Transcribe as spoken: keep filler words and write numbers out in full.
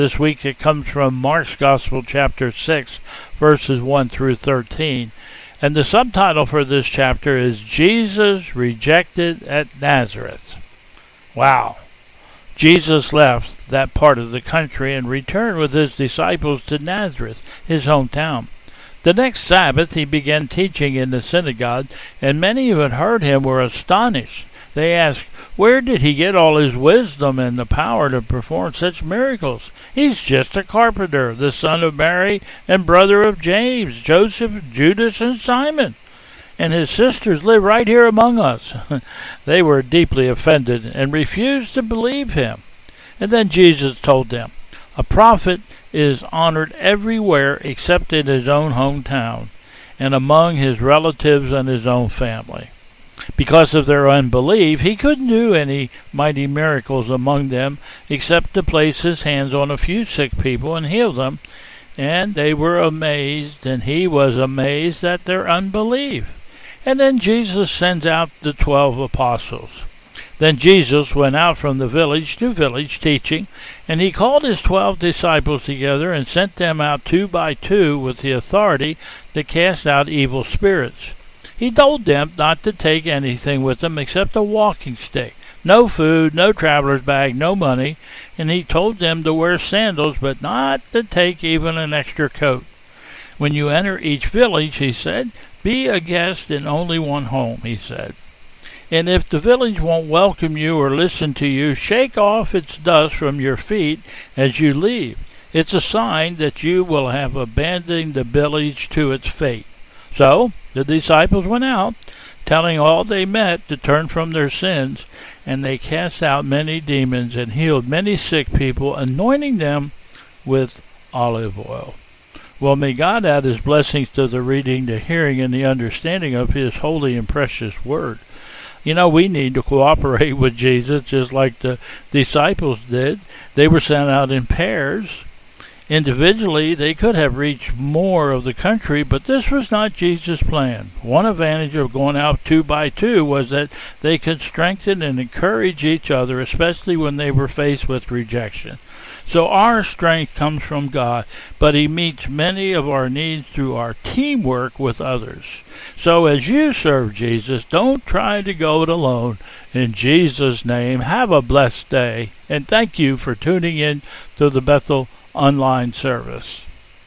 This week it comes from Mark's Gospel, chapter six, verses one through thirteen. And the subtitle for this chapter is Jesus Rejected at Nazareth. Wow. Jesus left that part of the country and returned with his disciples to Nazareth, his hometown. The next Sabbath he began teaching in the synagogue, and many who had heard him were astonished. They asked, "Where did he get all his wisdom and the power to perform such miracles? He's just a carpenter, the son of Mary and brother of James, Joseph, Judas, and Simon. And his sisters live right here among us." They were deeply offended and refused to believe him. And then Jesus told them, "A prophet is honored everywhere except in his own hometown and among his relatives and his own family." Because of their unbelief, he couldn't do any mighty miracles among them except to place his hands on a few sick people and heal them. And they were amazed, and he was amazed at their unbelief. And then Jesus sends out the twelve apostles. Then Jesus went out from the village to village teaching, and he called his twelve disciples together and sent them out two by two with the authority to cast out evil spirits. He told them not to take anything with them except a walking stick, no food, no traveler's bag, no money, and he told them to wear sandals, but not to take even an extra coat. "When you enter each village," he said, "be a guest in only one home," he said. "And if the village won't welcome you or listen to you, shake off its dust from your feet as you leave. It's a sign that you will have abandoned the village to its fate." So the disciples went out, telling all they met to turn from their sins, and they cast out many demons and healed many sick people, anointing them with olive oil. Well, may God add his blessings to the reading, the hearing, and the understanding of his holy and precious word. You know, we need to cooperate with Jesus just like the disciples did. They were sent out in pairs. Individually, they could have reached more of the country, but this was not Jesus' plan. One advantage of going out two by two was that they could strengthen and encourage each other, especially when they were faced with rejection. So our strength comes from God, but he meets many of our needs through our teamwork with others. So as you serve Jesus, don't try to go it alone. In Jesus' name, have a blessed day, and thank you for tuning in to the Bethel online service.